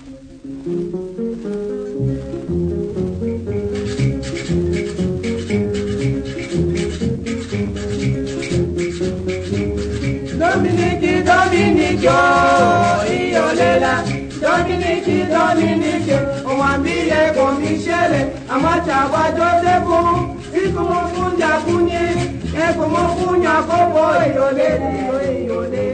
Dominique, Iolela, Dominique, Omambile, Michele, Amachawa, Joseph, Ikumo Funya Kunye, Ekumo Funya Kobo, Iole.